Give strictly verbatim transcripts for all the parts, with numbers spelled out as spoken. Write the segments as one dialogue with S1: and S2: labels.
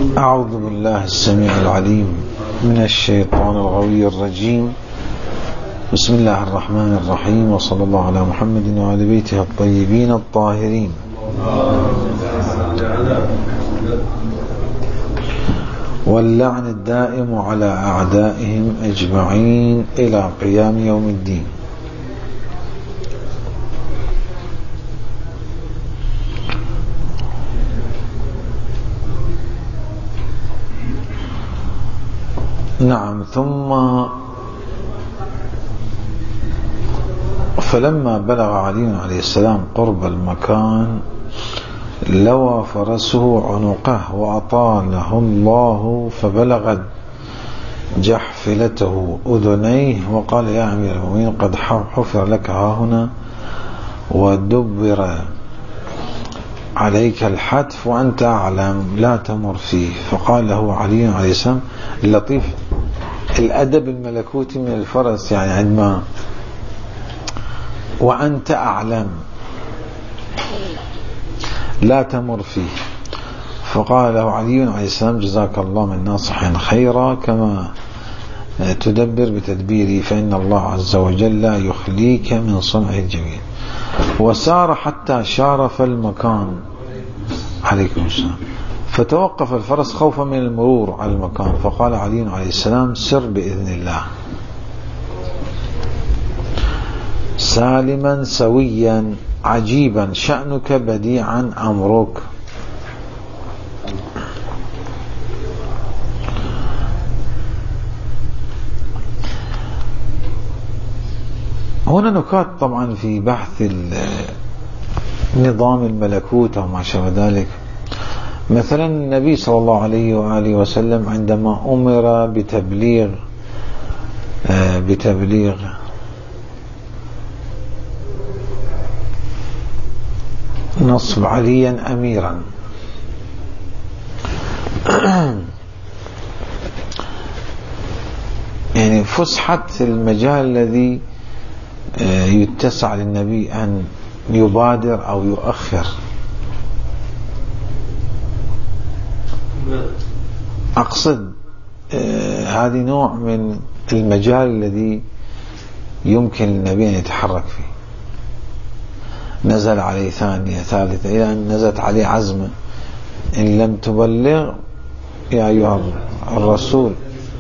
S1: أعوذ بالله السميع العليم من الشيطان الغوي الرجيم. بسم الله الرحمن الرحيم، وصلى الله على محمد وعلى بيته الطيبين الطاهرين. واللعن الدائم على أعدائهم أجمعين إلى قيام يوم الدين. نعم. ثم فلما بلغ علي عليه السلام قرب المكان لوى فرسه عنقه وأطاله الله فبلغت جحفلته أذنيه وقال: يا أمير المؤمنين، قد حفر لك هاهنا ودبر عليك الحتف وأنت أعلم، لا تمر فيه. فقال له علي عليه السلام اللطيف، الأدب الملكوتي من الفرس، يعني عندما وأنت أعلم لا تمر فيه. فقال له علي عليه السلام: جزاك الله من ناصح خيرا، كما تدبر بتدبيري، فإن الله عز وجل لا يخليك من صنع الجميل. وسار حتى شارف المكان عليكم السلام، فتوقف الفرس خوفا من المرور على المكان. فقال علي عليه السلام: سر بإذن الله سالما سويا عجيبا شأنك بديعا أمرك. هنا نكات طبعا في بحث نظام الملكوت أو ما شابه ذلك. مثلا النبي صلى الله عليه وآله وسلم عندما أمر بتبليغ بتبليغ نصب عليا أميرا، يعني فسحة المجال الذي يتسع للنبي أن يبادر أو يؤخر. أقصد هذه نوع من المجال الذي يمكن للنبي أن يتحرك فيه. نزل عليه ثانية ثالثة إلى أن نزلت عليه عزمة: إن لم تبلغ يا أيها الرسول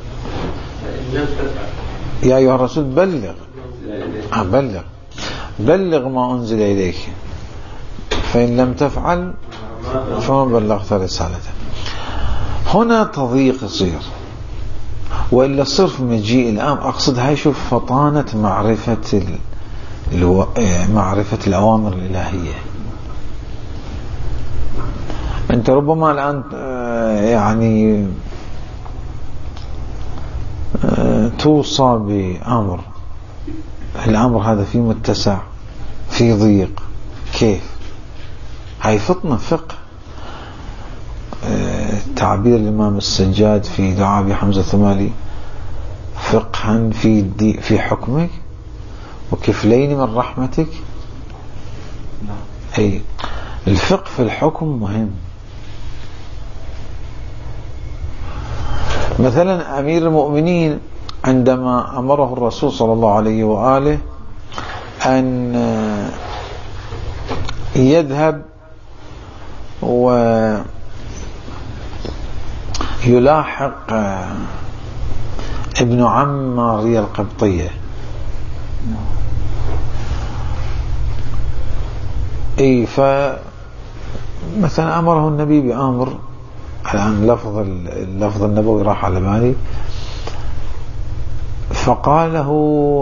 S1: يا أيها الرسول بلغ آه بلغ بلغ ما أنزل إليك، فإن لم تفعل فما بلغت رسالته. هنا تضييق يصير، وإلا صرف مجيء الآن. أقصد هاي شوف فطانة معرفة الو... معرفة الأوامر الإلهية. أنت ربما الآن يعني توصى بأمر، الأمر هذا فيه متسع، فيه ضيق، كيف؟ هاي فطنة فقه. تعبير الإمام السجاد في دعاء حمزة الثمالي: فقها في دي في حكمك وكفلين من رحمتك. أي الفقه في الحكم مهم. مثلا أمير المؤمنين عندما أمره الرسول صلى الله عليه وآله أن يذهب ويلاحق ابن عم ماريا القبطية، اي فمثلا امره النبي بامر، الان لفظ اللفظ النبوي راح على بالي، فقال له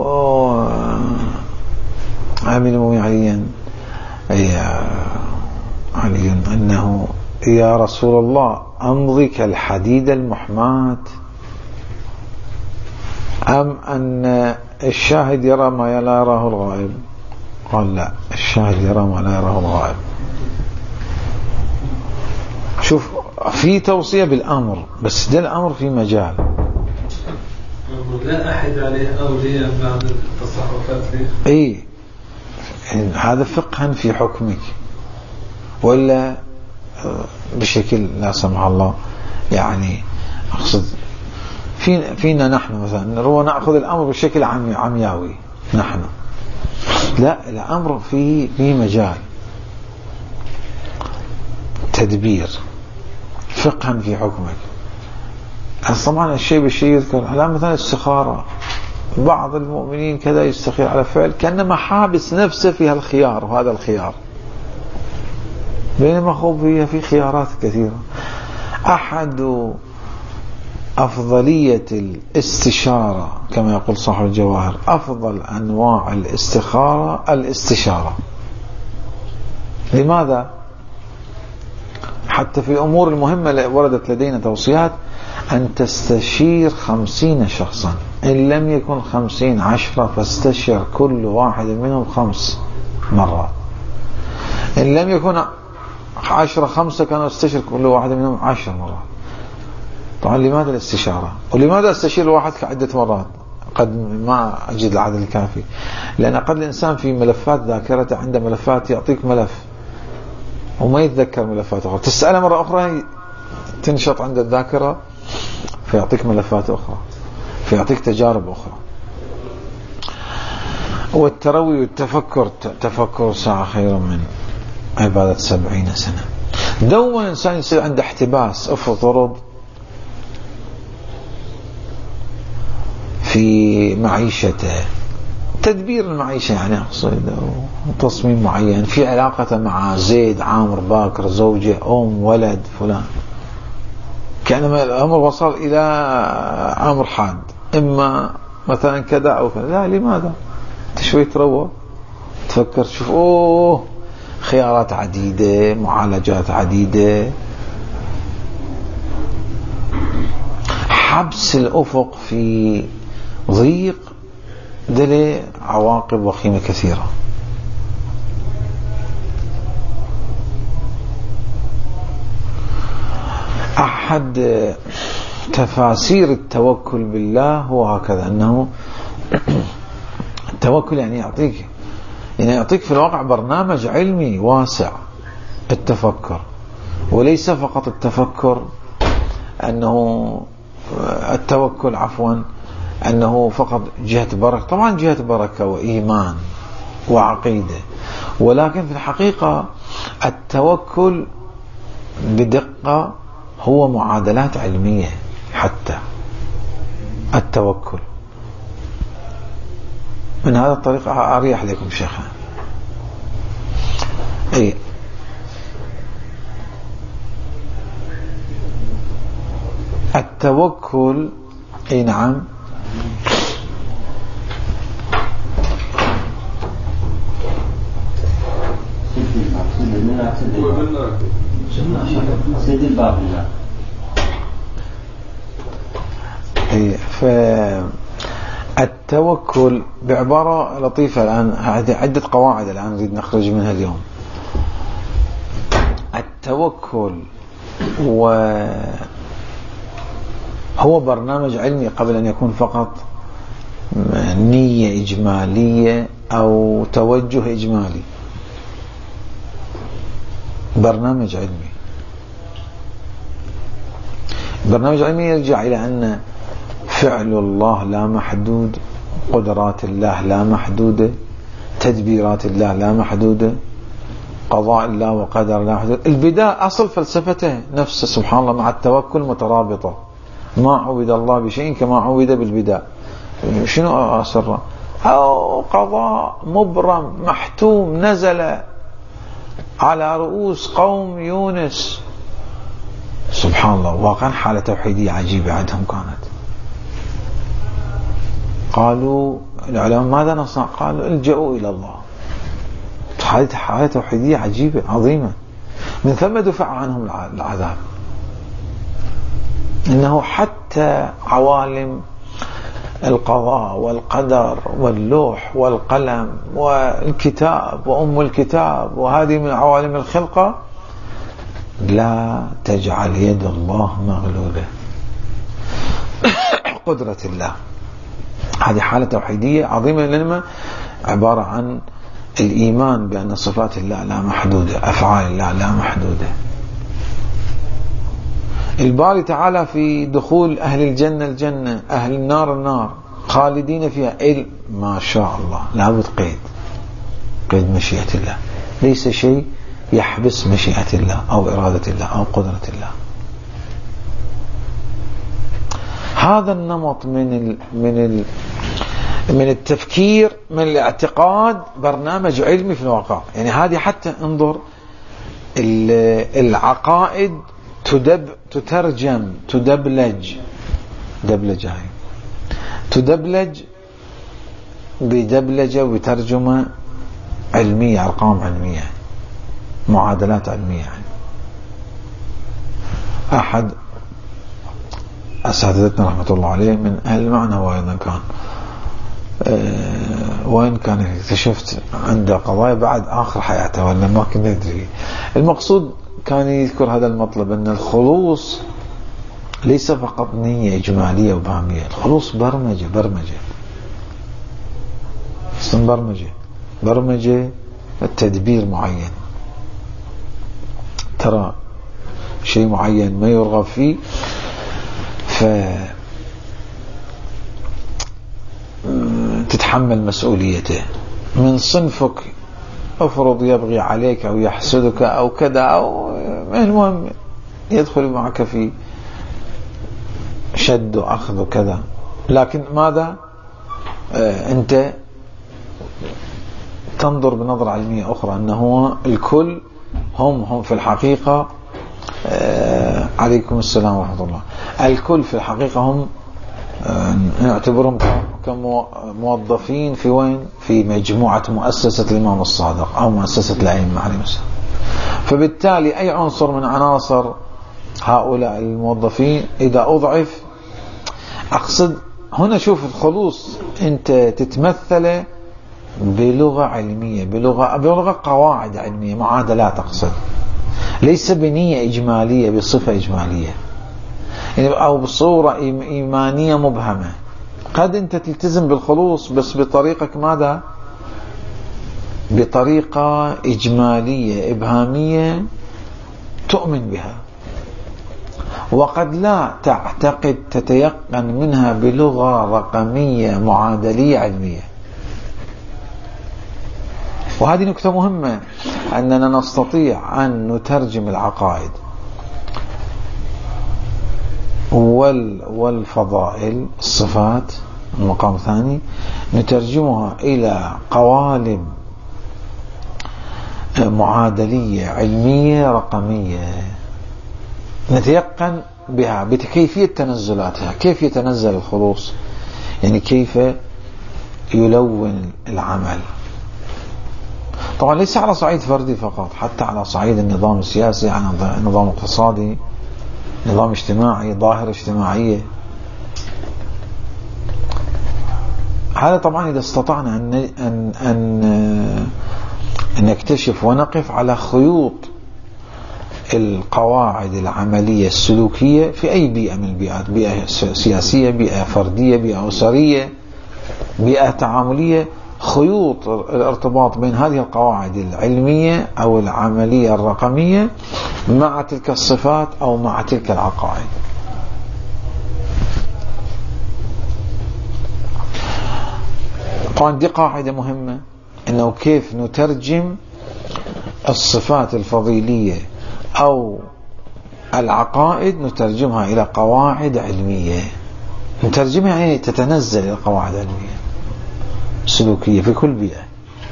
S1: امين المؤمنين عليا اي علي انه: يا رسول الله، امضي كالحديد المحمات ام ان الشاهد يرى ما لا يراه الغائب؟ قال: لا، الشاهد يرى ما لا يراه الغائب. شوف، في توصية بالأمر، بس ده الأمر في مجال
S2: لا أحد عليه أولياء بعد التصرفات فيه.
S1: إيه، هذا فقها في حكمك، ولا بشكل لا سمح الله يعني أقصد فينا, فينا نحن مثلا نروى نأخذ الأمر بشكل عمياوي نحن، لا، الأمر في في مجال تدبير فقها في حكمك. طبعا الشيء بالشيء يذكر. لا مثلا السخارة، بعض المؤمنين كذا يستخير على فعل كأنما حابس نفسه في هالخيار وهذا الخيار، بينما خب فيها في خيارات كثيرة. أحد أفضلية الاستشارة كما يقول صاحب الجواهر، أفضل أنواع الاستخارة الاستشارة. لماذا؟ حتى في الأمور المهمة وردت لدينا توصيات أن تستشير خمسين شخصا، إن لم يكن خمسين عشرة فاستشر كل واحد منهم خمس مرات، إن لم يكن عشرة خمسة كانوا استشر كل واحد منهم عشر مرات. طبعا لماذا الاستشارة؟ ولماذا استشير الواحد كعدة مرات؟ قد ما أجد العدد الكافي، لأن قد الإنسان في ملفات ذاكرته عنده ملفات يعطيك ملف وما يتذكر ملفات أخرى، تسأله مرة أخرى تنشط عند الذاكرة فيعطيك ملفات أخرى، فيعطيك تجارب أخرى. والتروي والتفكر، تفكر ساعة خير من عبادة سبعين سنة. دوما الإنسان يصير عنده احتباس، افترض في معيشته، تدبير المعيشة يعني أقصد، تصميم معين في علاقته مع زيد عامر باكر، زوجة أم ولد فلان، كأنما الأمر وصل إلى أمر حاد، إما مثلا كذا أو كذا. لا، لماذا؟ تشوي تروى تفكر تشوف أوه خيارات عديدة، معالجات عديدة. حبس الأفق في ضيق دليل عواقب وخيمة كثيرة. أحد تفاسير التوكل بالله هو هكذا، أنه التوكل يعني يعطيك يعني يعطيك في الواقع برنامج علمي واسع التفكر، وليس فقط التفكر أنه التوكل عفوا أنه فقط جهة بركة. طبعا جهة بركة وإيمان وعقيدة، ولكن في الحقيقة التوكل بدقة هو معادلات علمية. حتى التوكل من هذا الطريق أريح لكم شيخنا. أي التوكل، أي نعم،
S3: سيد الباب.
S1: فالتوكل بعبارة لطيفة الآن، هذه عدة قواعد الآن نريد نخرج منها اليوم. التوكل وهو برنامج علمي قبل أن يكون فقط نية إجمالية أو توجه إجمالي. برنامج علمي، برنامج علمي يرجع إلى أن فعل الله لا محدود، قدرات الله لا محدودة، تدبيرات الله لا محدودة، قضاء الله وقدر لا محدود. البداية أصل فلسفته نفسه سبحان الله مع التوكل مترابطة. ما عبد الله بشيء كما عبد بالبداية. شنو أسره؟ أو قضاء مبرم محتوم نزل على رؤوس قوم يونس. سبحان الله، واقعا حالة توحيدية عجيبة عندهم كانت. قالوا العلماء ماذا نصنع؟ قالوا الجأوا إلى الله. حالة توحيدية عجيبة عظيمة، من ثم دفع عنهم العذاب. إنه حتى عوالم القضاء والقدر واللوح والقلم والكتاب وأم الكتاب وهذه من عوالم الخلقة، لا تجعل يد الله مغلولة. قدرة الله هذه حالة توحيدية عظيمة، لأنها عبارة عن الإيمان بأن صفات الله لا محدودة، أفعال الله لا محدودة. الباري تعالى في دخول أهل الجنة الجنة، أهل النار النار، خالدين فيها، إل ما شاء الله، لابد قيد، قيد مشيئة الله، ليس شيء يحبس مشيئة الله أو إرادة الله أو قدرة الله. هذا النمط من ال من ال من التفكير، من الاعتقاد، برنامج علمي في الواقع. يعني هذه حتى انظر العقائد تدب تترجم تدبلج دبلجة هاي تدبلج بدبلجة وترجمة علمية، أرقام علمية، معادلات علمية. يعني أحد أساتذتنا رحمة الله عليه من أهل المعنى، وأيضا كان أه وين كان اكتشفت عنده قضايا بعد آخر حياته ولا ما كنا ندري. المقصود كان يذكر هذا المطلب، أن الخلوص ليس فقط نية إجمالية وبهامية، الخلوص برمجة برمجة اسم برمجة برمجة التدبير معين. ترى شيء معين ما يرغب فيه، ف تتحمل مسؤوليته. من صنفك افرض يبغي عليك أو يحسدك أو كذا، أو المهم يدخل معك في شد وأخذ وكذا، لكن ماذا آه أنت تنظر بنظرة علمية أخرى، أنه الكل هم هم في الحقيقة آه عليكم السلام ورحمة الله، الكل في الحقيقة هم آه نعتبرهم كموظفين في وين؟ في مجموعة مؤسسة الإمام الصادق أو مؤسسة الأئمة عليهم السلام. فبالتالي أي عنصر من عناصر هؤلاء الموظفين إذا أضعف، أقصد هنا شوف الخلوص أنت تتمثل بلغة علمية، بلغة بلغة قواعد علمية، معادلات، أقصد ليس بنية إجمالية بصفة إجمالية يعني أو بصورة إيمانية مبهمة. قد أنت تلتزم بالخلوص بس بطريقة ماذا؟ بطريقة إجمالية إبهامية تؤمن بها، وقد لا تعتقد تتيقن منها بلغة رقمية معادلية علمية. وهذه نكتة مهمة، أننا نستطيع أن نترجم العقائد والفضائل الصفات المقام الثاني، نترجمها إلى قوالب معادلية علمية رقمية نتيقن بها بكيفية تنزلاتها. كيف يتنزل الخلوص؟ يعني كيف يلون العمل. طبعا ليس على صعيد فردي فقط، حتى على صعيد النظام السياسي، على النظام الاقتصادي، نظام اجتماعي، ظاهرة اجتماعية. هذا طبعا إذا استطعنا أن, أن, أن نكتشف ونقف على خيوط القواعد العملية السلوكية في أي بيئة من البيئات، بيئة سياسية، بيئة فردية، بيئة أسرية، بيئة تعاملية، خيوط الارتباط بين هذه القواعد العلمية أو العملية الرقمية مع تلك الصفات أو مع تلك العقائد. طبعا دي قاعدة مهمة، أنه كيف نترجم الصفات الفضيلية أو العقائد، نترجمها إلى قواعد علمية. نترجمها يعني تتنزل إلى قواعد علمية سلوكية في كل بيئة،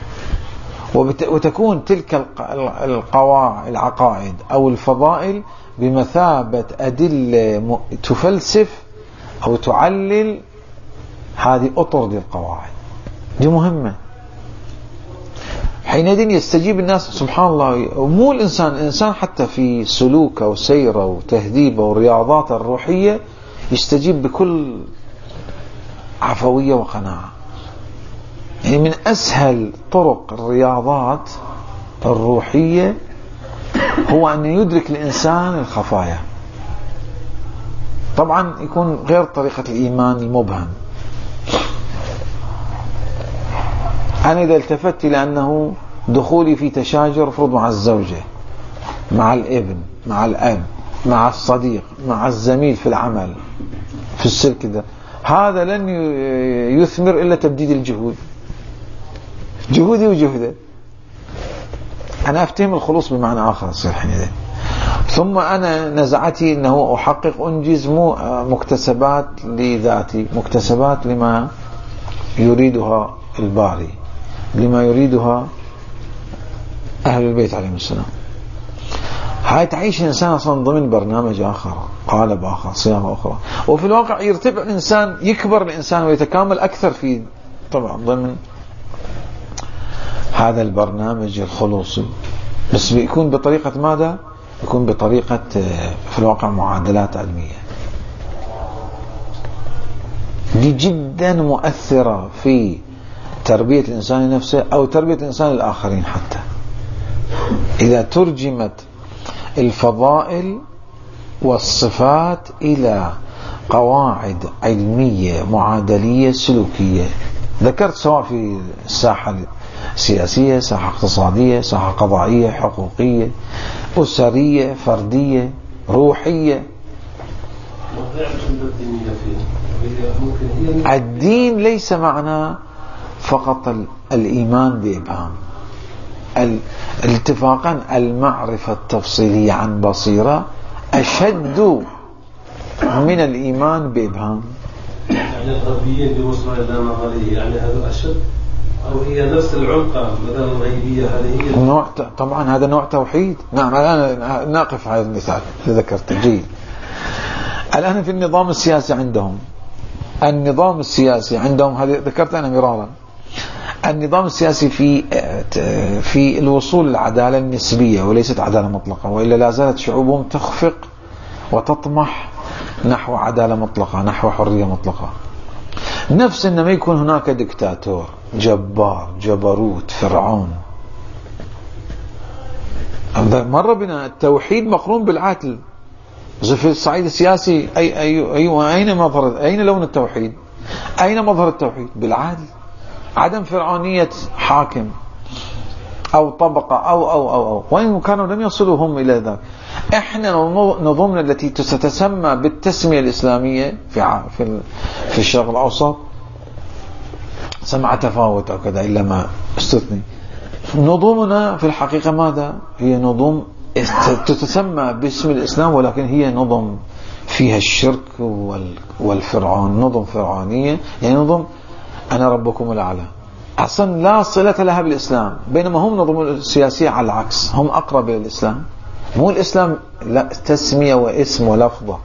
S1: وتكون تلك القواعد العقائد أو الفضائل بمثابة أدلة تفلسف أو تعلل هذه أطر دي القواعد. دي مهمة. حينئذ يستجيب الناس سبحان الله. ومو الإنسان الإنسان حتى في سلوكه وسيره وتهذيبه والرياضات الروحية يستجيب بكل عفوية وقناعة. يعني من أسهل طرق الرياضات الروحية هو أن يدرك الإنسان الخفايا. طبعا يكون غير طريقة الإيمان المبهم. أنا إذا التفت لأنه دخولي في تشاجر فرض مع الزوجة، مع الابن، مع الأب، مع الصديق مع الزميل في العمل في السلك ده، هذا لن يثمر إلا تبديد الجهود، جهودي وجهده. أنا أفتهم الخلوص بمعنى آخر يصير حينئذ. ثم أنا نزعتي أنه أحقق أنجز مو مكتسبات لذاتي، مكتسبات لما يريدها الباري، لما يريدها أهل البيت عليهم السلام. هاي تعيش الإنسان أصلا ضمن برنامج آخر، قالب آخر، صياغة أخرى، وفي الواقع يرتفع الإنسان، يكبر الإنسان ويتكامل أكثر في طبعا ضمن هذا البرنامج الخلوصي، بس بيكون بطريقة ماذا؟ يكون بطريقة في الواقع معادلات علمية. دي جدا مؤثرة في تربية الإنسان نفسه أو تربية الإنسان الآخرين. حتى إذا ترجمت الفضائل والصفات إلى قواعد علمية معادلية سلوكية، ذكرت سواء في الساحة سياسية، ساحة اقتصادية، ساحة قضائية، حقوقية، أسرية، فردية، روحية. الدين ليس معناه فقط الإيمان بإبهام، الاتفاقا المعرفة التفصيلية عن بصيرة أشد من الإيمان بإبهام.
S2: يعني الغربيين بيوصلوا إلى نظرية، يعني هذا أشد، أو هي نفس العمق بدل الغيبية هذه هي
S1: نوع. طبعا هذا نوع توحيد. نعم الآن نقف هذا المثال اللي ذكرته جيد. الآن في النظام السياسي عندهم، النظام السياسي عندهم هذا ذكرت أنا مرارا، النظام السياسي في في الوصول للعدالة النسبية وليست عدالة مطلقة، وإلا لا زالت شعوبهم تخفق وتطمح نحو عدالة مطلقة، نحو حرية مطلقة. نفس إنما يكون هناك دكتاتور جبار جبروت فرعون. مر بنا التوحيد مقرون بالعدل. في الصعيد السياسي أي أي أي أين مظهر، أين لون التوحيد؟ أين مظهر التوحيد؟ بالعدل، عدم فرعونية حاكم أو طبقة أو أو أو أو وإن كانوا لم يصلوا هم إلى ذلك. إحنا نظمنا التي تتسمى بالتسمية الإسلامية في في في الشرق الأوسط سمع تفاوت أو كذا إلا ما استثني. نظمنا في الحقيقة ماذا؟ هي نظم تتسمى باسم الإسلام، ولكن هي نظم فيها الشرك والفرعون، نظم فرعونية، يعني نظم أنا ربكم الأعلى، أصلا لا صلة لها بالإسلام. بينما هم نظم السياسية على العكس، هم أقرب إلى الإسلام. مو الإسلام لا تسمية واسم ولفظة.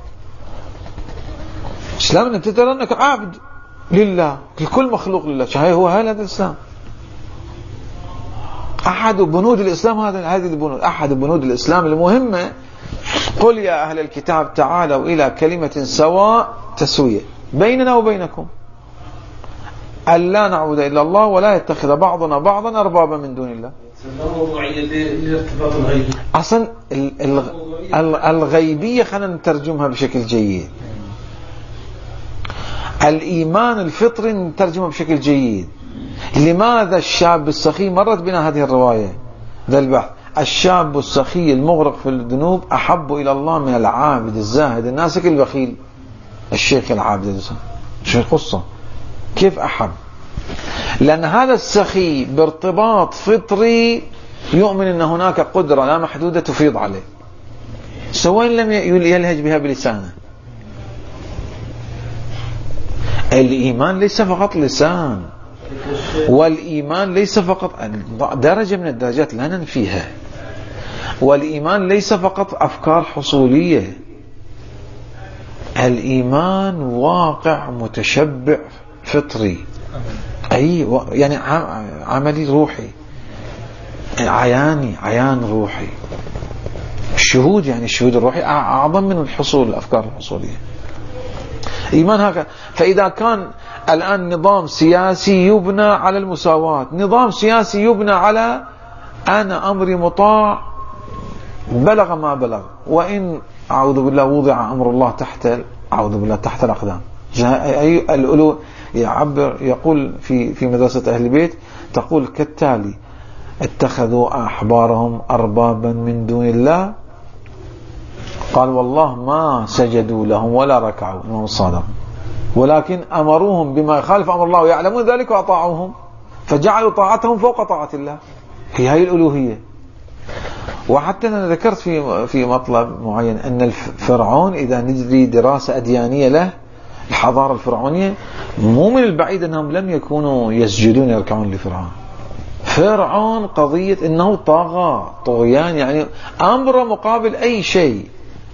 S1: الإسلام أنت ترى أنك عبد لله، الكل مخلوق لله، هاي هو هذا الإسلام. أحد بنود الإسلام هذا، هذه البنود، أحد بنود الإسلام المهمة. قل يا أهل الكتاب تعالوا إلى كلمة سواء تسوية بيننا وبينكم ألا نعبد إلا الله ولا يتخذ بعضنا بعضا أربابا من دون الله. أصلا الغيبية خلينا نترجمها بشكل جيد. الإيمان الفطري نترجمه بشكل جيد. لماذا الشاب السخي، مرت بنا هذه الرواية ذا البحث، الشاب السخي المغرق في الذنوب أحب إلى الله من العابد الزاهد الناسك البخيل. الشيخ العابد شيء قصة كيف أحب؟ لأن هذا السخي بارتباط فطري يؤمن أن هناك قدرة لا محدودة تفيض عليه سواء لم يلهج بها بلسانه. الإيمان ليس فقط لسان، والإيمان ليس فقط درجة من الدرجات لا ننفيها، والإيمان ليس فقط أفكار حصولية. الإيمان واقع متشبع فطري، أي يعني عملي روحي، عياني عيان روحي. الشهود يعني الشهود الروحي أعظم من الحصول، الأفكار الحصولية. إيمان هكذا. فإذا كان الآن نظام سياسي يبنى على المساواة، نظام سياسي يبنى على أنا أمري مطاع بلغ ما بلغ، وإن أعوذ بالله وضع أمر الله تحت أعوذ بالله تحت الأقدام. أي الألو يعبر يقول في في مدرسة أهل البيت تقول كالتالي: اتخذوا أحبارهم أربابا من دون الله قال والله ما سجدوا لهم ولا ركعوا إمام الصادق، ولكن أمروهم بما يخالف أمر الله ويعلمون ذلك وأطاعوهم، فجعلوا طاعتهم فوق طاعة الله. هي هاي الألوهية. وحتى أنا ذكرت في في مطلب معين أن الفرعون إذا نجري دراسة أديانية له، الحضارة الفرعونية مو من البعيد أنهم لم يكونوا يسجدون يركعون لفرعون. فرعون قضية أنه طغى طغيان، يعني أمر مقابل أي شيء.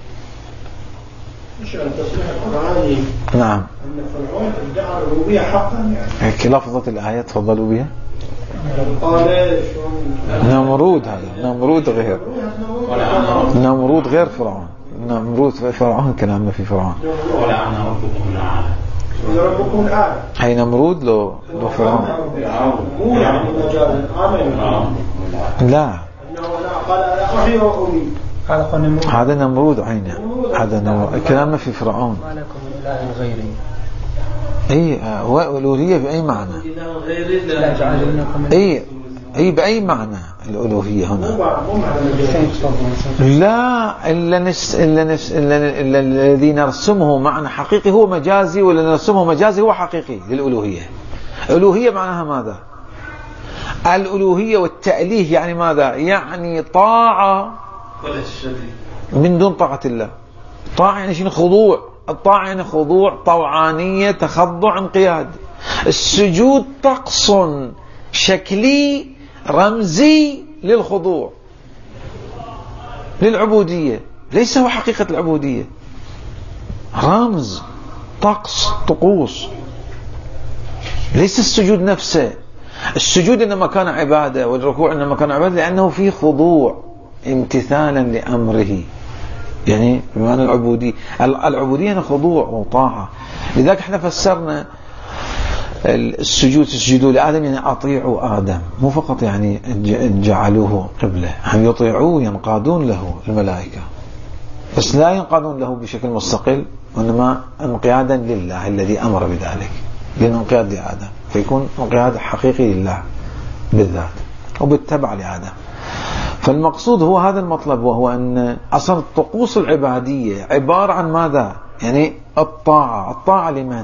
S3: مش التصريح القرآني
S1: نعم
S3: أن فرعون ادعى الربوبية حقا، يعني
S1: هيك لفظة الآية تفضلوا بها.
S3: قال
S1: نمرود، هذا نمرود غير نمرود غير فرعون. نمرود فرعون كلامنا في فرعون.
S4: ولعن ربكم الأعلى.
S3: ربكم الأعلى.
S1: هي نمرود لو لو فرعون.
S3: مو يعني مجال آمن.
S1: لا.
S3: قال أنا أحيي وأميت.
S1: هذا نمرود عينه. هذا نمرود. كلامنا في فرعون.
S5: ما لكم من إله غيري.
S1: اي هو الألوهية بأي معنى؟ اي اي بأي معنى الألوهية هنا؟ لا، إلا نس إلا نس إلا إلا الذي نرسمه معنى حقيقي هو مجازي، ولا نرسمه مجازي هو حقيقي للألوهية. الألوهية معناها ماذا؟ الألوهية والتأليه يعني ماذا؟ يعني طاعة من دون طاعة الله. طاعة يعني شنو؟ خضوع. الطاعة يعني خضوع، طوعانية، تخضع، انقياد. السجود طقس شكلي رمزي للخضوع للعبودية، ليس هو حقيقة العبودية، رمز، طقس، طقوس، ليس السجود نفسه. السجود إنما كان عبادة، والركوع إنما كان عبادة لأنه فيه خضوع امتثالا لأمره، يعني بمعنى العبودية. العبودية خضوع وطاعة. لذلك احنا فسرنا السجود تسجدوا لآدم يعني أطيعوا آدم، مو فقط يعني جعلوه قبلة، هم يطيعوه ينقادون له الملائكة، بس لا ينقادون له بشكل مستقل، وإنما انقيادا لله الذي أمر بذلك، للانقياد لآدم، فيكون انقياد حقيقي لله بالذات وبالتبع لآدم. فالمقصود هو هذا المطلب، وهو أن أصلا الطقوس العبادية عبارة عن ماذا؟ يعني الطاعة. الطاعة لمن؟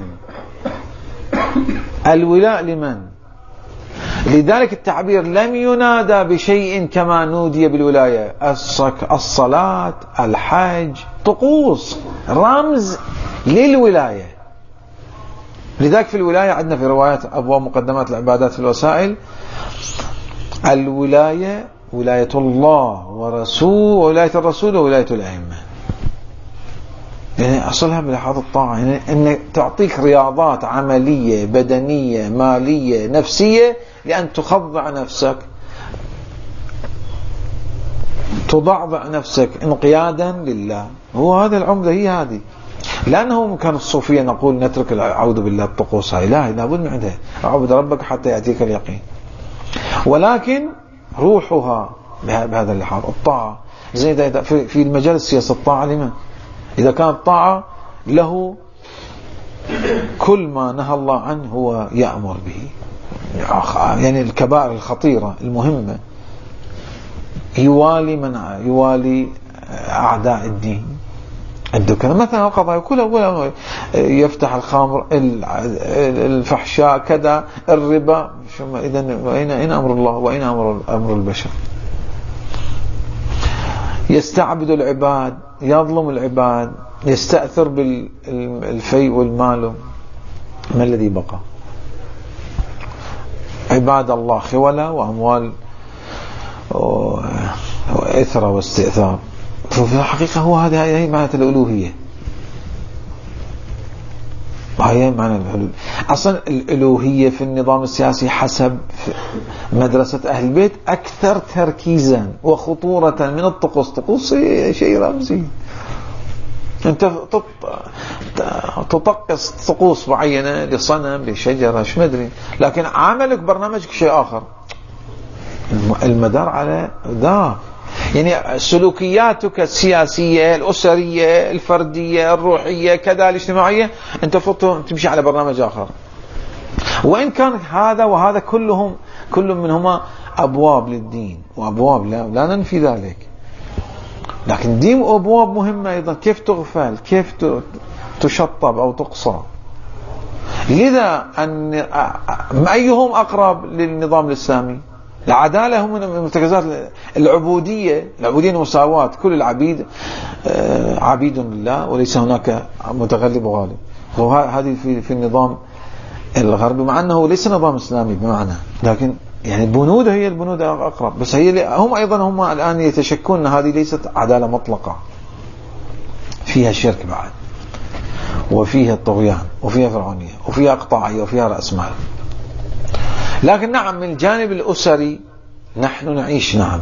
S1: الولاء لمن؟ لذلك التعبير لم ينادى بشيء كما نودي بالولاية. الصلاة، الحج، طقوس، رمز للولاية. لذلك في الولاية عندنا في روايات أبواب مقدمات العبادات في الوسائل، الولاية ولاية الله ورسول، ولاية الرسول وولاية الأئمة. يعني أصلها بلحاظ الطاعة، يعني أن تعطيك رياضات عملية بدنية مالية نفسية لأن تخضع نفسك، تضعضع نفسك انقيادا لله. هو هذا العمدة، هي هذه. لأنه كان الصوفية نقول نترك أعوذ بالله الطقوس هاي، لا، لابد من عندها أعبد ربك حتى يأتيك اليقين، ولكن روحها بهذا اللحاظ الطاعة. زي في المجال السياسي الطاعة لمن؟ إذا كانت طاعة له كل ما نهى الله عنه هو يأمر به، يعني الكبائر الخطيرة المهمة، يوالي من يوالي أعداء الدين. الدكان مثلا القضايا كلها، يفتح الخمر، الفحشاء، كذا، الربا. إذن وأين أين أمر الله وأين أمر أمر البشر؟ يستعبد العباد، يظلم العباد، يستأثر بالفيء والمال. ما الذي بقى؟ عباد الله خولة وأموال وإثرة واستئثار. ففي الحقيقة هو هذا هي معنى الألوهية، هي معنى الحلول. أصلا الألوهية في النظام السياسي حسب مدرسة أهل البيت أكثر تركيزا وخطورة من الطقوس. طقوس شيء رمزي، أنت تطقس طقوس معينة لصنم، لشجرة، شو مدري، لكن عملك برنامجك شيء آخر. المدار على ذا، يعني سلوكياتك السياسية، الأسرية، الفردية، الروحية، كذا، الاجتماعية، أنت فوت تمشي على برنامج آخر. وإن كان هذا وهذا كلهم كل منهما أبواب للدين وأبواب، لا, لا ننفي ذلك، لكن دي أبواب مهمة أيضا، كيف تغفل، كيف تشطب أو تقصى. لذا أن أيهم أقرب للنظام الإسلامي؟ العدالة هم من مرتكزات العبودية، العبودية المساواة، كل العبيد عبيد لله وليس هناك متغلب وغالب. وهذه في في النظام الغربي، مع أنه ليس نظام إسلامي بمعنى، لكن يعني البنود هي البنود أقرب. بس هي هم أيضا هم الآن يتشكون أن هذه ليست عدالة مطلقة، فيها شرك بعد، وفيها الطغيان، وفيها فرعونية، وفيها اقطاعية، وفيها رأس مال. لكن نعم من الجانب الأسري نحن نعيش، نعم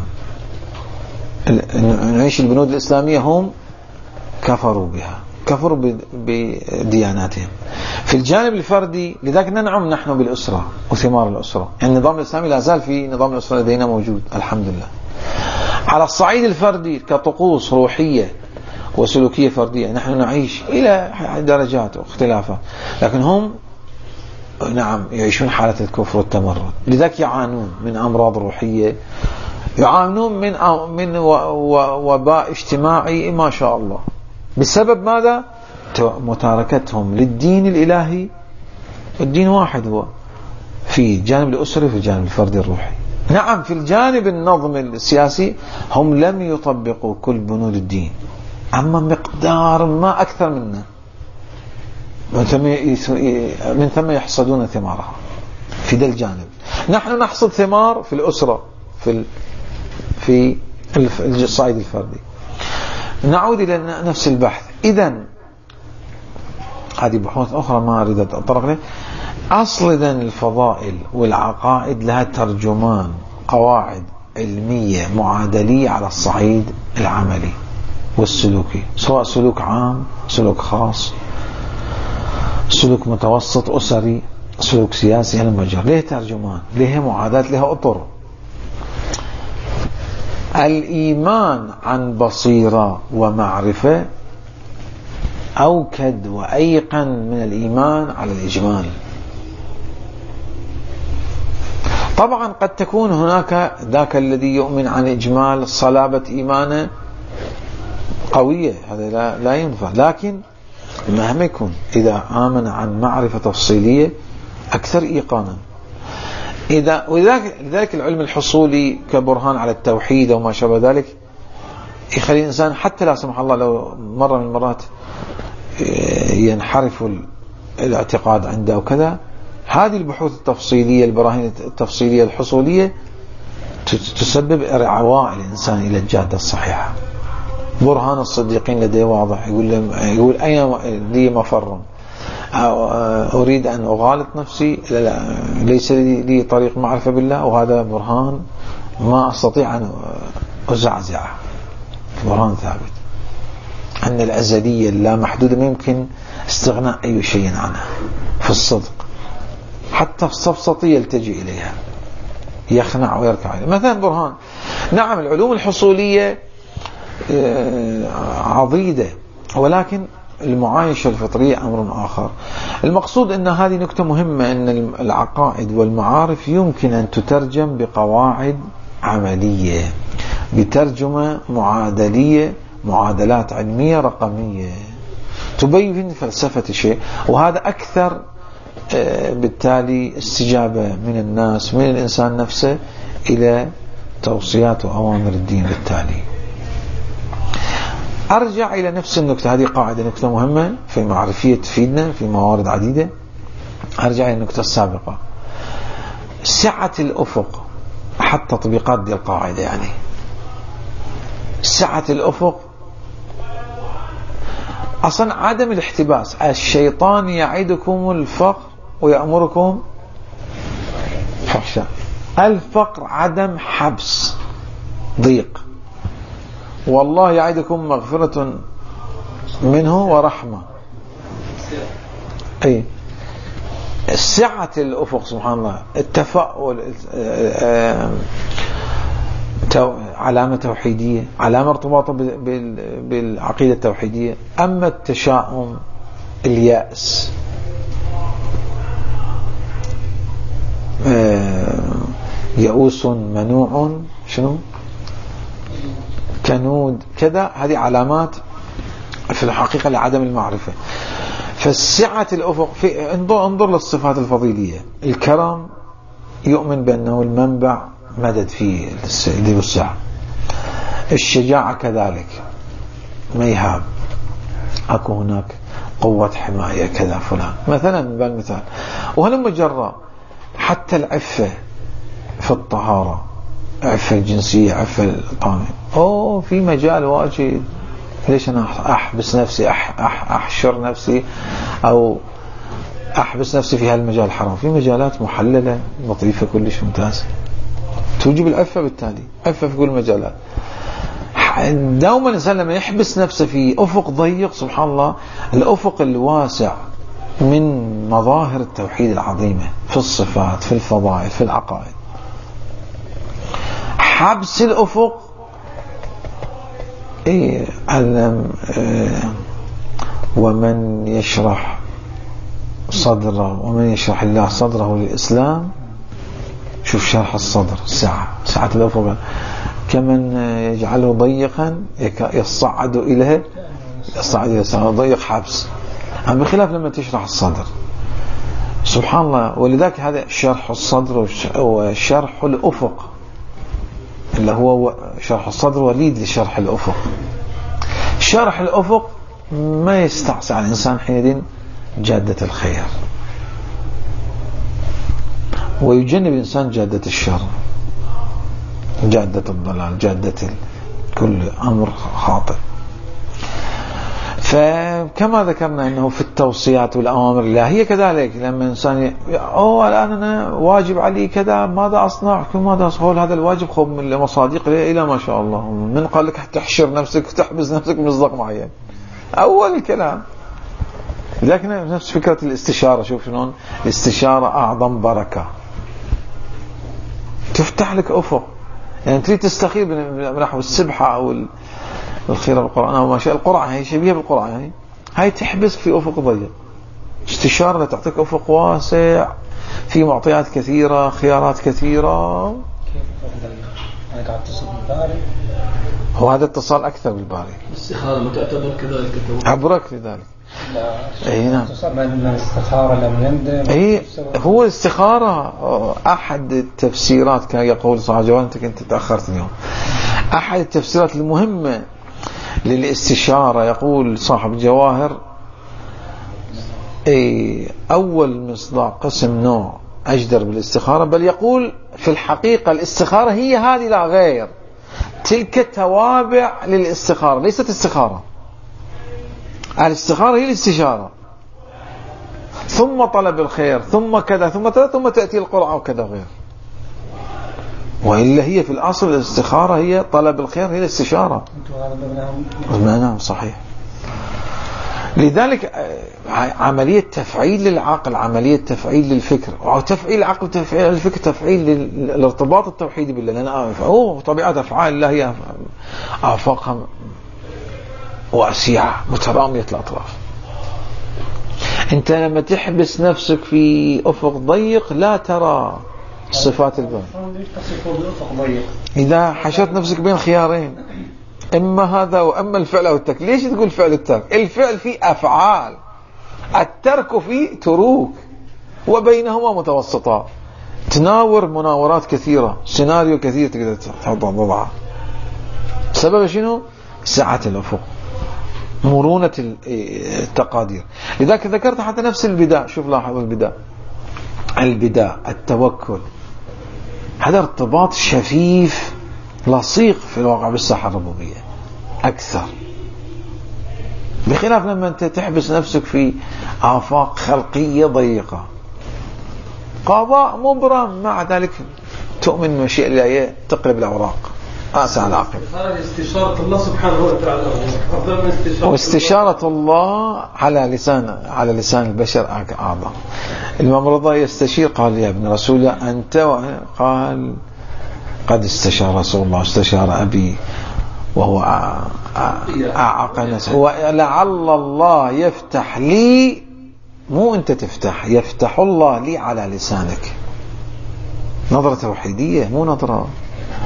S1: نعيش البنود الإسلامية، هم كفروا بها، كفروا بدياناتهم. في الجانب الفردي لذلك ننعم نحن بالأسرة وثمار الأسرة، يعني النظام الإسلامي لا زال في نظام الأسرة لدينا موجود الحمد لله. على الصعيد الفردي كطقوس روحية وسلوكية فردية نحن نعيش إلى درجات واختلافات، لكن هم نعم يعيشون حالة الكفر والتمرد. لذلك يعانون من أمراض روحية، يعانون من من وباء اجتماعي ما شاء الله، بسبب ماذا؟ متاركتهم للدين الإلهي. الدين واحد هو في الجانب الأسري وفي الجانب الفردي الروحي. نعم في الجانب النظم السياسي هم لم يطبقوا كل بنود الدين، أما مقدار ما أكثر منا، من ثم يحصدون ثمارها في ذا الجانب. نحن نحصد ثمار في الأسرة، في في الصعيد الفردي. نعود إلى نفس البحث. إذن هذه بحوث أخرى ما أريد أتطرق لها. أصل إذن الفضائل والعقائد لها ترجمان، قواعد علمية معادلية على الصعيد العملي والسلوكي، سواء سلوك عام، سلوك خاص، سلوك متوسط أسري، سلوك سياسي. هذا المجال له ترجمان، له معادلات، له أطر. الإيمان عن بصيرة ومعرفة أوكد وأيقن من الإيمان على الإجمال. طبعا قد تكون هناك ذاك الذي يؤمن عن إجمال صلابة إيمانه قوية، هذا لا, لا ينفع، لكن مهما يكون إذا آمن عن معرفة تفصيلية أكثر إيقانا. إذا ولذلك العلم الحصولي كبرهان على التوحيد وما شابه ذلك يخلي الإنسان حتى لا سمح الله لو مرة من المرات ينحرف الاعتقاد عنده وكذا، هذه البحوث التفصيلية، البراهين التفصيلية الحصولية تسبب إرعاء الإنسان إلى الجادة الصحيحة. برهان الصديقين لديه واضح، يقول يقول أين لي مفر، أريد أن أغالط نفسي، لا ليس لي طريق معرفة بالله، وهذا برهان ما أستطيع أن أزعزعه، برهان ثابت أن الأزلية اللا محدودة ما يمكن استغناء أي شيء عنها في الصدق، حتى في السفسطية يلتجئ إليها، يخنع ويركع عليها. مثلا برهان. نعم العلوم الحصولية عضيدة، ولكن المعايشة الفطرية أمر آخر. المقصود أن هذه نكتة مهمة، أن العقائد والمعارف يمكن أن تترجم بقواعد عملية، بترجمة معادلية، معادلات علمية رقمية تبين فلسفة شيء، وهذا أكثر بالتالي استجابة من الناس، من الإنسان نفسه إلى توصيات وأوامر الدين. بالتالي أرجع إلى نفس النكتة، هذه قاعدة نكتة مهمة في المعرفية تفيدنا في موارد عديدة. أرجع إلى النكتة السابقة، سعة الأفق، حتى تطبيقات دي القاعدة، يعني سعة الأفق أصلا عدم الاحتباس. الشيطان يعدكم الفقر ويأمركم فحشاء. الفقر عدم حبس، ضيق، والله يعدكم مغفرة منه ورحمة. أي سعة الأفق سبحان الله. التفاؤل علامة توحيدية، علامة ارتباطه بالعقيدة التوحيدية. أما التشاؤم، اليأس، يئوس منوع، شنو كنود كذا، هذه علامات في الحقيقة لعدم المعرفة. فالسعة الأفق في انظر, انظر للصفات الفضيلية. الكرم يؤمن بأنه المنبع مدد فيه ذي والسعة. الشجاعة كذلك ما يهاب، أكو هناك قوة حماية كذا فلان مثلا بالمثال. وهلما جرى حتى العفة في الطهارة، عفة الجنسية، عفة القانون، أوه في مجال واجد. ليش أنا أحبس نفسي، أح أح أحشر نفسي أو أحبس نفسي في هالمجال حرام؟ في مجالات محللة لطيفة كلش ممتازة توجب العفة، بالتالي عفة في كل المجالات. دوما الإنسان لما يحبس نفسه في أفق ضيق، سبحان الله، الأفق الواسع من مظاهر التوحيد العظيمة في الصفات، في الفضائل، في العقائد. حبس الأفق إيه علم إيه ومن يشرح صدره ومن يشرح الله صدره للإسلام. شوف شرح الصدر، سعة سعة الأفق، كمن يجعله ضيقا يصعد إليه يصعد إليه ضيق حبس. أما بخلاف لما تشرح الصدر، سبحان الله. ولذلك هذا شرح الصدر وشرح الأفق اللي هو شرح الصدر وليد لشرح الأفق. شرح الأفق ما يستعصي على الإنسان حينئذ جادة الخير، ويجنب الإنسان جادة الشر، جادة الضلال، جادة كل أمر خاطئ. فكما ذكرنا أنه في التوصيات والأوامر الإلهية كذلك، لما إنسان ي... أوه الآن أنا واجب علي كذا، ماذا أصنع؟ ماذا أصنع؟ هذا الواجب خذ من المصادق إلى ما شاء الله. من قال لك تحشر نفسك وتحبس نفسك بمصداق معين؟ أول الكلام. لكن نفس فكرة الاستشارة، شوف شلون الاستشارة أعظم بركة، تفتح لك أفق. يعني تريد تستخير بنحو السبحة أو الخيرة بالقرآن أو ما شاء، القرعة هي شبيهة بالقرعة، هي هاي تحبسك في أفق ضيق. استشارة تعطيك أفق واسع في معطيات كثيرة، خيارات كثيرة.
S5: كيف أفق ضيق؟ أنا قاعد أتصل بالباري،
S1: هو هذا اتصال أكثر بالباري.
S2: الاستخارة ما تعتبر كذلك؟
S1: عبرك لذلك. اي نعم.
S5: الاستخارة لم يندم.
S1: اي هو الاستخارة احد التفسيرات، كان يقول صاحب جوان، انت كنت تأخرت اليوم. احد التفسيرات المهمة للاستشارة، يقول صاحب الجواهر اي اول مصداق قسم نوع اجدر بالاستخارة، بل يقول في الحقيقة الاستخارة هي هذه لا غير، تلك توابع للاستخارة، ليست استخارة. الاستخارة هي الاستشارة، ثم طلب الخير، ثم كذا، ثم كذا، ثم تأتي القرعة وكذا غير. وإلا هي في الأصل الاستخارة هي طلب الخير، هي الاستشارة. نعم صحيح. لذلك عملية تفعيل للعقل، عملية تفعيل للفكر، وتفعيل العقل تفعيل الفكر، تفعيل للارتباط التوحيدي بالله. لأن هو طبيعة أفعال الله هي آفاقها واسعة مترامية الأطراف. أنت لما تحبس نفسك في أفق ضيق لا ترى صفات الباب. إذا حشرت نفسك بين خيارين، إما هذا وإما الفعل أو الترك. ليش تقول فعل الترك؟ الفعل فيه أفعال، الترك فيه تروك، وبينهما متوسطات، تناور مناورات كثيرة، سيناريو كثير تقدر تضعها. سبب شنو؟ سعة الأفق، مرونة التقادير. لذلك ذكرت حتى نفس البداء. شوف لاحظ البداء، البداء التوكل، هذا ارتباط شفيف لصيق في الواقع بالساحة الربوبية أكثر، بخلاف لما أنت تحبس نفسك في آفاق خلقية ضيقة. قضاء مبرم، مع ذلك تؤمن بمشيئة الله تقلب الأوراق. آسع العقل.
S2: استشارة الله سبحانه وتعالى أفضل من استشارة
S1: واستشارة الله على لسان على لسان البشر أعظم. الإمام رضا يستشير، قال يا ابن رسول أنت، قال قد استشار رسول الله، استشار أبي وهو أعق نفسه، ولعل الله يفتح لي، مو أنت تفتح، يفتح الله لي على لسانك. نظرة توحيدية، مو نظرة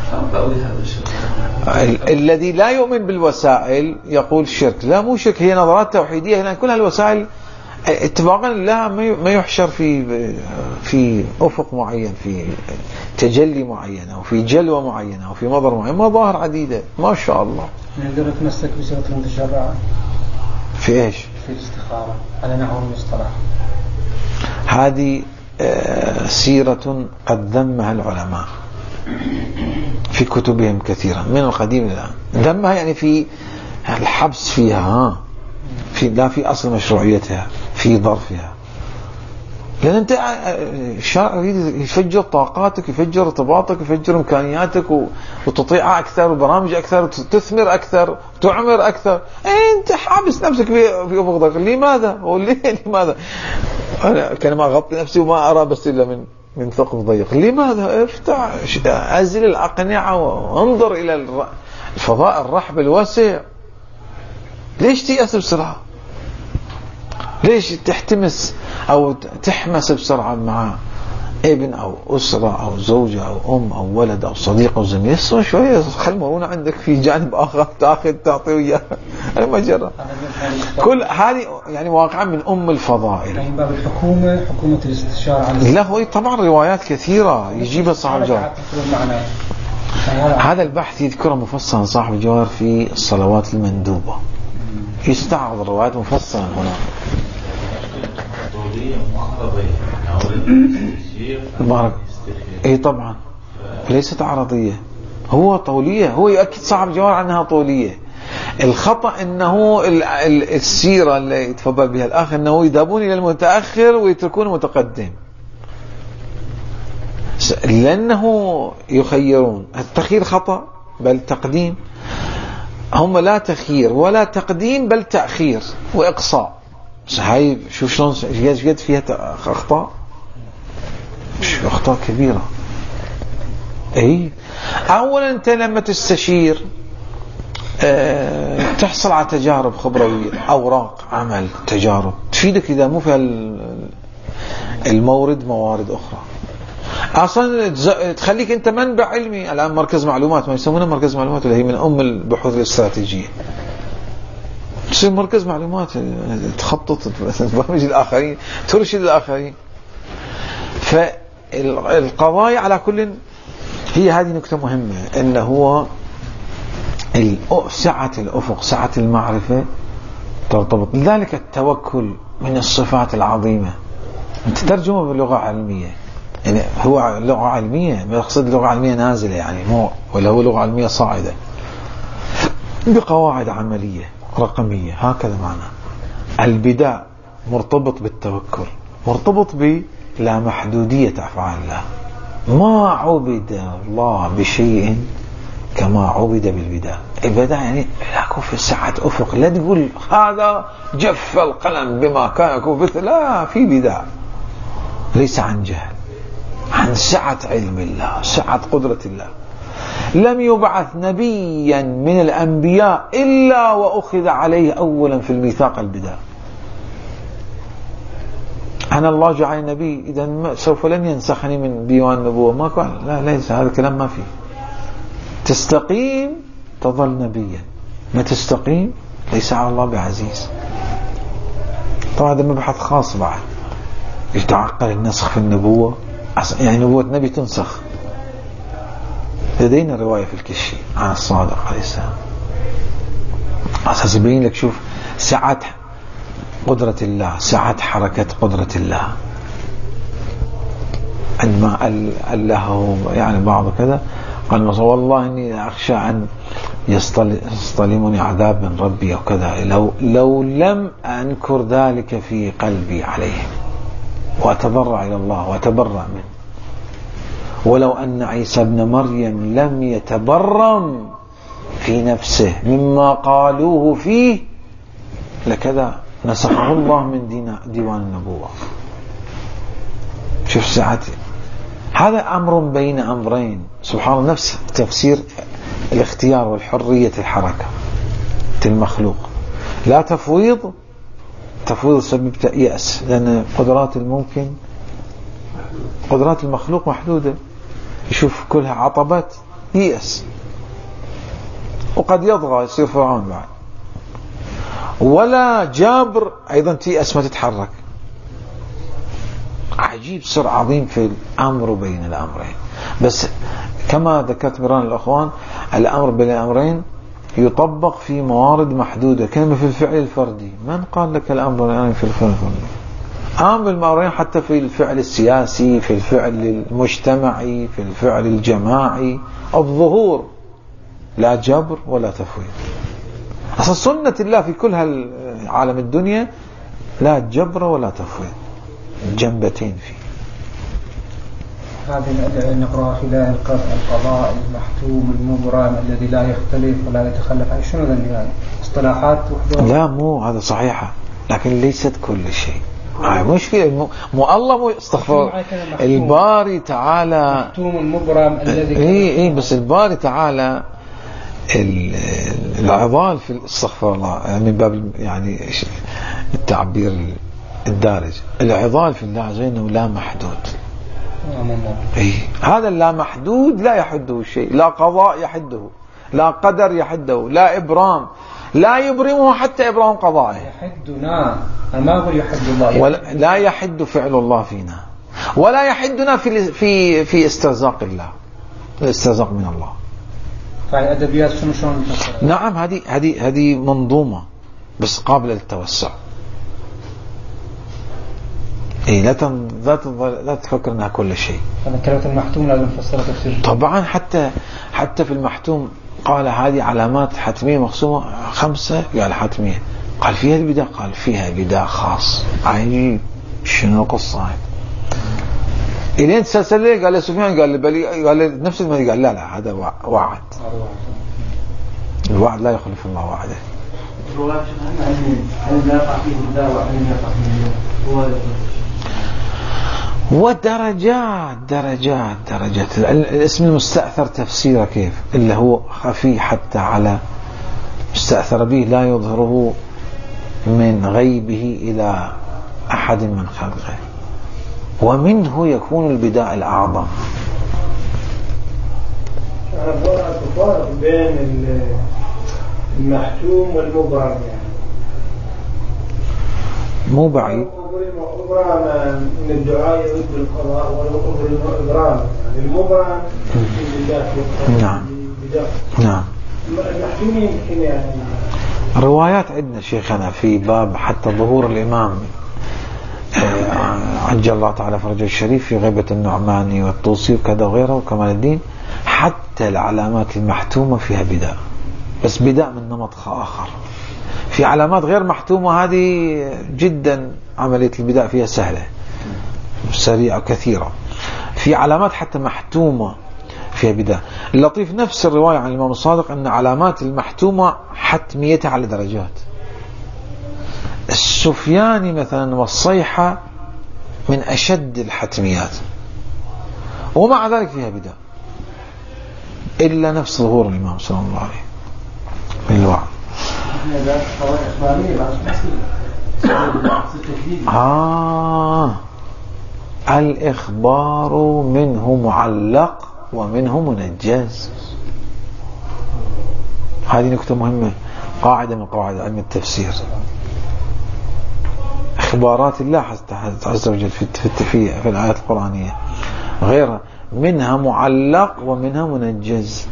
S1: الذي لا يؤمن بالوسائل يقول شرك. لا، مو شرك، هي نظرات توحيدية. هنا كل هالوسائل اتفاقا لا ما يحشر في في أفق معين، في تجلي معين أو في جلوة معينة أو في مظهر معين، مظاهر عديدة ما شاء الله.
S5: نقدر نتمسك بصيغة المتشرعة
S1: في إيش؟
S5: في الاستخارة على نحو المصطلح.
S1: هذه سيرة قد ذمها العلماء في كتبهم كثيرا من القديم الآن. ذمها يعني في الحبس فيها، في لا في أصل مشروعيتها، في ظرفها. لأن أنت الشارع يريد يفجر طاقاتك، يفجر ارتباطك، يفجر إمكانياتك وتطيع أكثر وبرامج أكثر وتثمر أكثر وتعمر أكثر. أنت حابس نفسك في في أفقك. لماذا؟ وليه لماذا؟ أنا كان ما أغطي نفسي وما أرى بس إلا من من ثقب ضيق. لماذا؟ افتح أزل الأقنعة وانظر إلى الفضاء الرحب الواسع. ليش تيأس بسرعة؟ ليش تحتمس أو تحمس بسرعة مع ابن أو أسرة أو زوجة أو أم أو ولد أو صديق أو زميل؟ اصبر شوية، خل مرونة عندك في جانب آخر، تأخذ تعطي وياه. أنا ما جرى كل هذه يعني واقعا من أم الفضائل.
S5: يعني باب الحكومة، حكومة الاستشارة.
S1: لا، هو طبعا روايات كثيرة يجيبها صاحب الجوهر. هذا البحث يذكره مفصلا صاحب الجوهر في الصلوات المندوبة، يستعرض الروايات مفصلا هنا. المعركة اي طبعا ليست عرضية، هو طولية. هو يؤكد صاحب الجوهر عنها طولية. الخطأ انه السيرة اللي يتفضل بها الاخ انه يذهبون الى المتأخر ويتركون المتقدم، لانه يخيرون. التخيير خطأ بل تقديم. هم لا تخيير ولا تقديم بل تأخير وإقصاء. هاي شوف شلون جد فيها أخطاء، أخطاء كبيرة. أي أولا أنت لما تستشير أه تحصل على تجارب خبروية، أوراق عمل، تجارب تفيدك إذا مو فيها المورد موارد أخرى. أصلا تخليك أنت منبع علمي. الآن مركز معلومات، ما يسمونه مركز معلومات، ولا هي من أم البحوث الاستراتيجية. تصير مركز معلومات تخطط برامج الآخرين، ترشد الآخرين. فالقضايا على كل هي هذه نكتة مهمة، إنه هو سعة الأفق، سعة المعرفة ترتبط. لذلك التوكل من الصفات العظيمة. أنت ترجمه باللغة العلمية، يعني هو لغة علمية، ما يقصد لغة علمية نازلة يعني مو، ولا هو لغة علمية صاعدة بقواعد عملية رقمية. هكذا معنى البداء مرتبط بالتوكل، مرتبط بلا محدودية أفعال الله. ما عبد الله بشيء كما عبد بالبداء. البداء يعني لا في سعة أفق، لا تقول هذا جف القلم بما كان يكون، لا، في بداء ليس عن جهل، عن سعة علم الله، سعة قدرة الله. لم يبعث نبيا من الأنبياء إلا وأخذ عليه أولا في الميثاق البداء. أنا الله جعل نبي، إذا سوف لن ينسخني من ديوان النبوة. ما قال لا، ليس هذا الكلام، ما فيه. تستقيم تظل نبيا، ما تستقيم ليس على الله بعزيز. طبعا هذا مبحث خاص بعد، يتعقل النسخ في النبوة، يعني نبوة نبي تنسخ. لدينا رواية في الكشي عن الصادق عليه السلام، أساس يبين لك شوف سعة قدرة الله، سعة حركة قدرة الله. عندما قال له يعني بعض كذا، قال والله إني أخشى أن يصطلمني عذاب من ربي أو كذا، لو, لو لم أنكر ذلك في قلبي عليه وأتضرع إلى الله وأتبرأ منه، ولو أن عيسى ابن مريم لم يتبرم في نفسه مما قالوه فيه لكذا نسخه الله من ديوان النبوة. شوف ساعتي، هذا أمر بين أمرين. سبحان الله، نفس تفسير الاختيار والحرية الحركة المخلوق، لا تفويض. تفويض سبب يأس، لأن قدرات الممكن قدرات المخلوق محدودة. يشوف كلها عطبات ييأس، وقد يطغى يصير فرعون بعد. ولا جابر أيضا تيأس ما تتحرك. عجيب سر عظيم في الأمر بين الأمرين. بس كما ذكرت مران الأخوان، الأمر بين الأمرين يطبق في موارد محدودة، كما في الفعل الفردي. من قال لك الأمر الآن في الفعل الفردي؟ أمر بالأمرين حتى في الفعل السياسي، في الفعل المجتمعي، في الفعل الجماعي. الظهور لا جبر ولا تفويض. أصل سنة الله في كل هالعالم الدنيا لا جبر ولا تفويض، جنبتين فيه.
S5: هذه الأدعية نقرأها خلال القضاء المحتوم المبرم الذي لا يختلف ولا يتخلف عن شنو ذنبها اصطلاحات وحدها؟
S1: لا مو هذا صحيحة، لكن ليست كل شيء. هاي مشكلة. مو الله مو استغفر الباري تعالى
S5: محتوم المبرم الذي
S1: اي اي بس الباري تعالى العضال في استغفر الله من باب يعني التعبير الدارج، العضال في الله عز وجل لا محدود. إيه؟ هذا اللا محدود لا يحده شيء، لا قضاء يحده، لا قدر يحده، لا إبرام، لا يبرمه حتى إبرام قضائه.
S5: يحدنا، ما أقول يحد الله،
S1: ولا لا يحد فعل الله فينا، ولا يحدنا في في في استرزاق الله، الاسترزاق من الله.
S5: فالأدبيات شنو شلون؟
S1: نعم، هذه هذه هذه منظومة بس قابلة للتوسع. إيه لا تن... لا, تنظر... لا تفكر انها كل شيء.
S5: أنا كلمة المحتوم لازم نفسرها تفسير.
S1: طبعا حتى حتى في المحتوم قال هذه علامات حتمية مقسومة خمسة، قال حتمية، قال فيها البداء، قال فيها بداء خاص. عجيب شنو القصة هاي. إلين تسلسل قال سفيان قال بلي قال نفس ما قال لا لا هذا وعد. الوعد لا يخلف الله وعده. ودرجات درجات درجات. الاسم المستأثر تفسيره كيف؟ اللي هو خفي حتى على مستأثر به لا يظهره من غيبه إلى أحد من خلقه، ومنه يكون البداء الأعظم.
S3: الفرق بين المحتوم والمبرم يعني
S1: مو بعيد.
S3: المبرم من الدعاء يرد القضاء، والإبرام يعني المبرم
S1: نعم نعم.
S3: المحتوم يمكن يعني
S1: روايات عندنا شيخنا في باب حتى ظهور الإمام عجل الله تعالى فرجه الشريف في غيبة النعماني والطوسي وكذا وغيره وكمال الدين، حتى العلامات المحتومة فيها بداء، بس بداء من نمط آخر. في علامات غير محتومة هذه جدا عملية البداء فيها سهلة سريعة كثيرة. في علامات حتى محتومة فيها بداء. اللطيف نفس الرواية عن الإمام الصادق أن علامات المحتومة حتميتها على درجات. السفياني مثلا والصيحة من أشد الحتميات، ومع ذلك فيها بداء، إلا نفس ظهور الإمام صلى الله عليه من الوعد. آه الإخبار منه معلق ومنه منجز. هذه نكتة مهمة، قاعدة من قواعد علم التفسير. إخبارات الله عز وجل في في في الآيات القرآنية غيرها منها معلق ومنها منجز.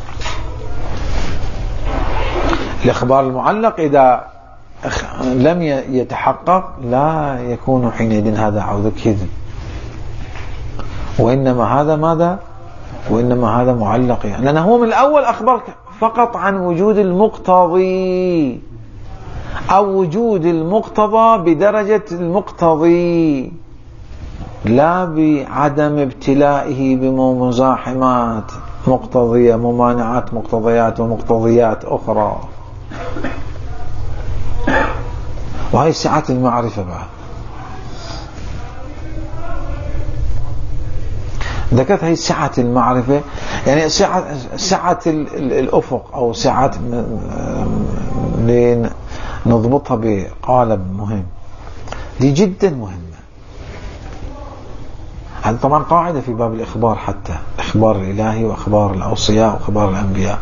S1: الإخبار المعلق إذا لم يتحقق لا يكون حينئذ هذا عوذ كذب، وإنما هذا ماذا؟ وإنما هذا معلق، يعني لأنه هو من الأول أخبر فقط عن وجود المقتضي أو وجود المقتضى بدرجة المقتضي، لا بعدم ابتلائه بمزاحمات مقتضية، ممانعات مقتضيات ومقتضيات أخرى. وهي سعة المعرفة بعد. ذكرت هي سعة المعرفة، يعني سعة, سعة الأفق أو سعة نضبطها بقالب مهم، دي جدا مهمة. هذا طبعا قاعدة في باب الإخبار، حتى إخبار الإلهي وإخبار الأوصياء وإخبار الأنبياء،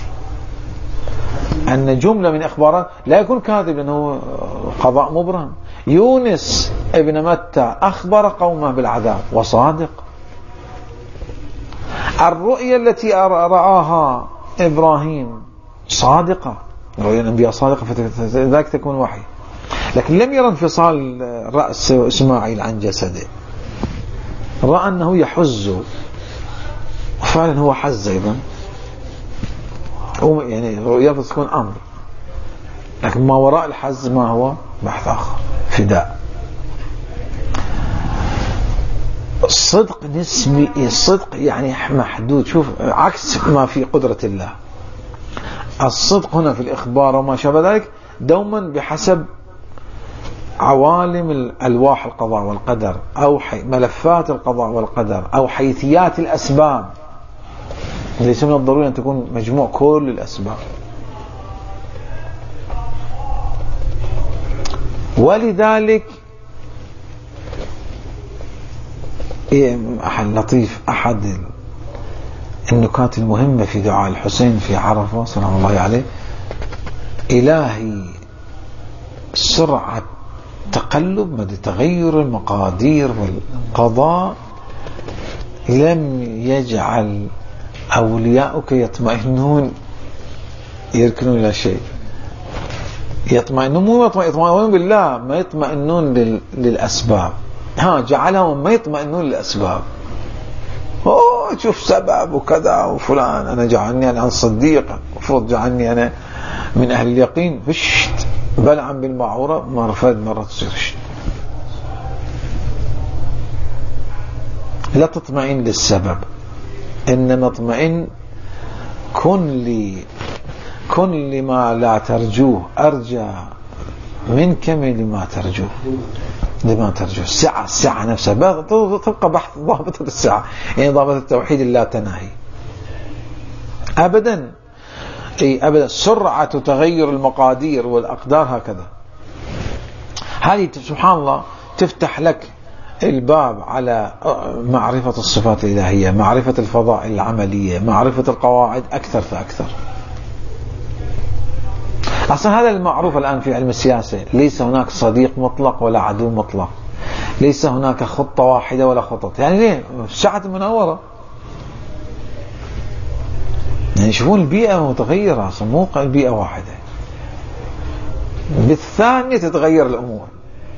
S1: أن جملة من إخبارات لا يكون كاذب لأنه قضاء مبرم. يونس ابن متى أخبر قومه بالعذاب وصادق. الرؤيا التي رآها إبراهيم صادقة، رؤيا الأنبياء صادقة، فذلك تكون وحي. لكن لم يرى انفصال رأس إسماعيل عن جسده، رأى أنه يحز، وفعلا هو حز أيضا، يعني رؤيا تكون أمر، لكن ما وراء الحز ما هو بحث آخر، فداء. الصدق نسبي، الصدق يعني محدود، شوف عكس ما في قدرة الله. الصدق هنا في الإخبار وما شابه ذلك دوما بحسب عوالم الألواح القضاء والقدر، أو ملفات القضاء والقدر، أو حيثيات الأسباب. ليس من الضروري أن تكون مجموع كل الأسباب. ولذلك أحد لطيف، أحد النكات المهمة في دعاء الحسين في عرفة سلام الله عليه: إلهي سرعة تقلب مدى تغير المقادير والقضاء لم يجعل أولياؤك يطمئنون يركنون إلى شيء. يطمئنون مو يطمئنون بالله، ما يطمئنون للأسباب. ها جعلهم ما يطمئنون للأسباب. أوه شوف سبب وكذا وفلان، أنا جعلني أنا صديق، المفروض جعلني أنا من أهل اليقين، فشت بلعم بالمعورة ما رفض مرة تصير شت. لا تطمئن للسبب، إنما اطمئن كن لي كن لما لا ترجوه أرجى منك من لما ترجوه لما ترجوه. السعة السعة نفسها تبقى بحث ضابطة السعة، يعني ضابطة التوحيد لا تناهي أبدا. أي أبدا. سرعة تغير المقادير والأقدار هكذا. هذه سبحان الله تفتح لك الباب على معرفة الصفات الإلهية، معرفة الفضائل العملية، معرفة القواعد أكثر فأكثر. أصلا هذا المعروف الآن في علم السياسة، ليس هناك صديق مطلق ولا عدو مطلق، ليس هناك خطة واحدة ولا خطط. يعني ليه؟ ساعة منورة، يعني يشوفون البيئة متغيرة، أصلا مو البيئة واحدة، بالثانية تتغير الأمور.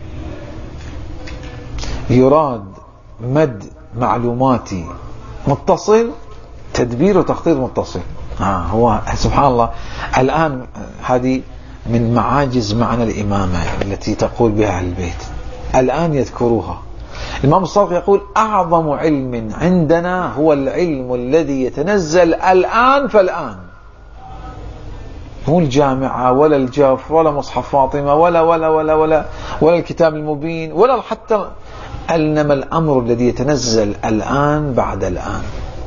S1: يراد مد معلوماتي متصل، تدبير وتخطيط متصل. ها هو سبحان الله. الآن هذه من معاجز معنى الإمامة التي تقول بها أهل البيت، الآن يذكروها. الإمام الصادق يقول: أعظم علم عندنا هو العلم الذي يتنزل الآن فالآن، مو الجامعة ولا الجاف ولا مصحف فاطمة ولا ولا ولا ولا ولا الكتاب المبين ولا حتى، إنما الأمر الذي يتنزل الآن بعد الآن.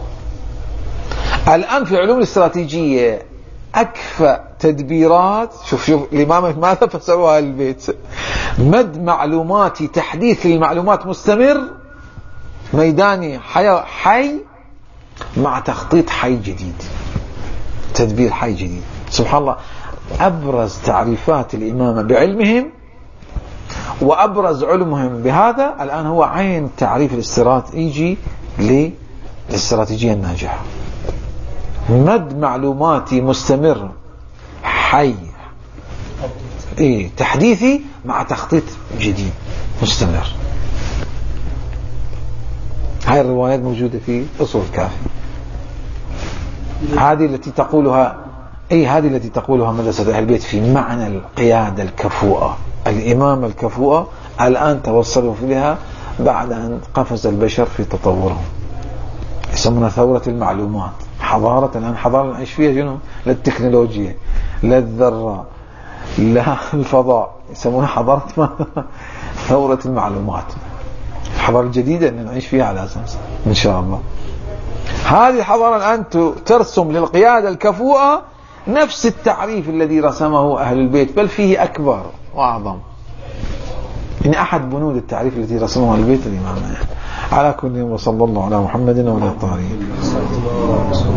S1: الآن في علوم الاستراتيجية أكفأ تدبيرات. شوف شوف الإمام ماذا فسروها البيت: مد معلوماتي، تحديث المعلومات مستمر، ميداني حي, حي مع تخطيط حي جديد، تدبير حي جديد. سبحان الله. أبرز تعريفات الإمامة بعلمهم وأبرز علمهم بهذا الآن هو عين تعريف الاستراتيجي للاستراتيجية الناجحة. مد معلوماتي مستمر حي، إيه تحديثي مع تخطيط جديد مستمر. هاي الروايات موجودة في أصول الكافي. هذه التي تقولها أي هذه التي تقولها مدرسة أهل البيت في معنى القيادة الكفؤة، الإمامة الكفؤة، الآن توصلوا فيها بعد أن قفز البشر في تطورهم. يسمونها ثورة المعلومات. حضارة الآن حضارة نعيش فيها جنو، لا التكنولوجيا لا الذرة لا الفضاء، يسمونها حضارة ثورة المعلومات. الحضارة الجديدة أن نعيش فيها على أساس إن شاء الله. هذه الحضارة الآن ترسم للقيادة الكفؤة نفس التعريف الذي رسمه أهل البيت، بل فيه أكبر وأعظم. من أحد بنود التعريف التي رسمه أهل البيت الإمام على كل، وصلى الله على محمد وعلى الطاهرين.